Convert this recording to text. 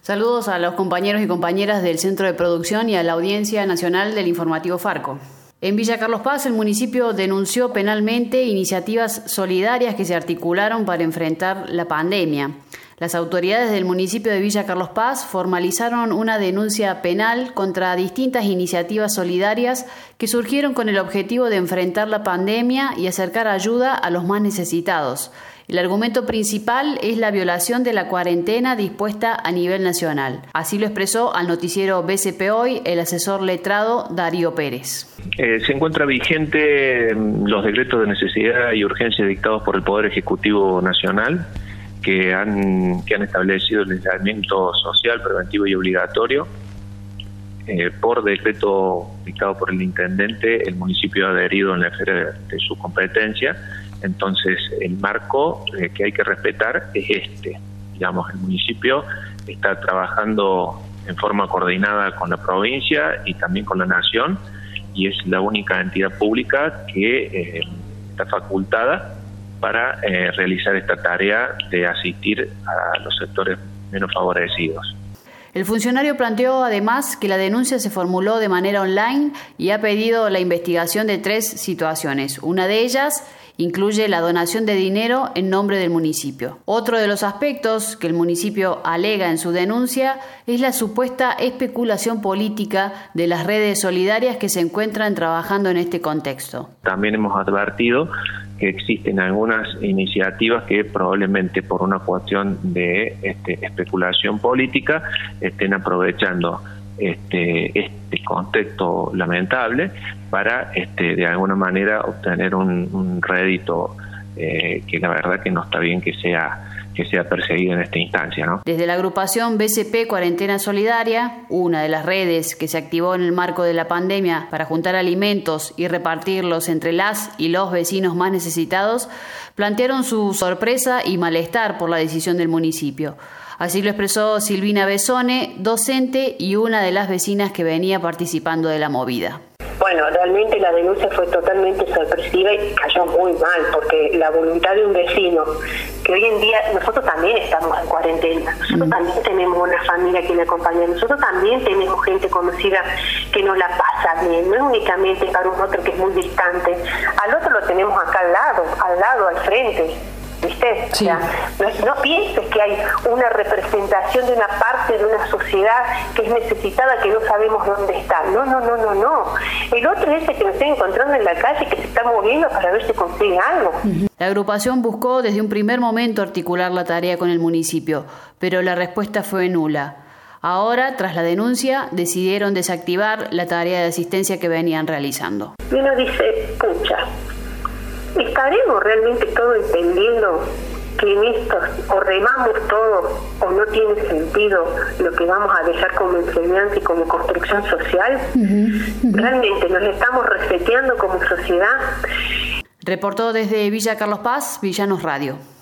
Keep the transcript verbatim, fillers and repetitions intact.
Saludos a los compañeros y compañeras del Centro de Producción y a la audiencia nacional del informativo Farco. En Villa Carlos Paz, el municipio denunció penalmente iniciativas solidarias que se articularon para enfrentar la pandemia. Las autoridades del municipio de Villa Carlos Paz formalizaron una denuncia penal contra distintas iniciativas solidarias que surgieron con el objetivo de enfrentar la pandemia y acercar ayuda a los más necesitados. El argumento principal es la violación de la cuarentena dispuesta a nivel nacional. Así lo expresó al noticiero B C P Hoy el asesor letrado Darío Pérez. Eh, se encuentra vigente los decretos de necesidad y urgencia dictados por el Poder Ejecutivo Nacional, que han, que han establecido el aislamiento social preventivo y obligatorio. Eh, por decreto dictado por el intendente, el municipio ha adherido en la esfera de su competencia. Entonces, el marco eh, que hay que respetar es este. Digamos, el municipio está trabajando en forma coordinada con la provincia y también con la nación, y es la única entidad pública que eh, está facultada para eh, realizar esta tarea de asistir a los sectores menos favorecidos. El funcionario planteó además que la denuncia se formuló de manera online y ha pedido la investigación de tres situaciones. Una de ellas incluye la donación de dinero en nombre del municipio. Otro de los aspectos que el municipio alega en su denuncia es la supuesta especulación política de las redes solidarias que se encuentran trabajando en este contexto. También hemos advertido que existen algunas iniciativas que probablemente por una cuestión de este, especulación política estén aprovechando este, este contexto lamentable para este, de alguna manera obtener un, un rédito eh, que la verdad que no está bien que sea que sea perseguido en esta instancia, ¿no? Desde la agrupación B C P Cuarentena Solidaria, una de las redes que se activó en el marco de la pandemia para juntar alimentos y repartirlos entre las y los vecinos más necesitados, plantearon su sorpresa y malestar por la decisión del municipio. Así lo expresó Silvina Besone, docente y una de las vecinas que venía participando de la movida. Bueno, realmente la denuncia fue totalmente sorpresiva y cayó muy mal, porque la voluntad de un vecino, que hoy en día nosotros también estamos en cuarentena, nosotros mm. también tenemos una familia que nos acompaña, nosotros también tenemos gente conocida que nos la pasa bien, no es únicamente para un otro que es muy distante, al otro lo tenemos acá al lado, al lado, al frente. ¿Viste? Sí. O sea, no, no pienses que hay una representación de una parte de una sociedad que es necesitada, que no sabemos dónde está. No, no, no, no, no. El otro es ese que nos está encontrando en la calle, que se está moviendo para ver si consigue algo. La agrupación buscó desde un primer momento articular la tarea con el municipio, pero la respuesta fue nula. Ahora, tras la denuncia, decidieron desactivar la tarea de asistencia que venían realizando. Y uno dice, pucha, ¿estaremos realmente todos entendiendo que en esto o remamos todo o no tiene sentido lo que vamos a dejar como enseñanza y como construcción social? Uh-huh, uh-huh. ¿Realmente nos estamos reseteando como sociedad? Reportó desde Villa Carlos Paz, Villanos Radio.